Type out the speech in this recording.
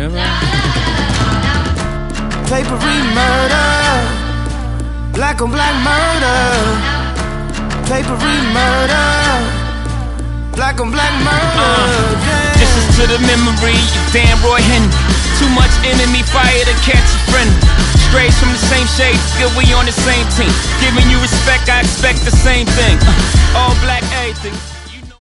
Remember? Papery murder, black on black murder. Papery murder, black on black murder. This is to the memory of Dan Roy Henry. Too much enemy fire to catch a friend. Strays from the same shade, feel we on the same team. Giving you respect, I expect the same thing. All black everything.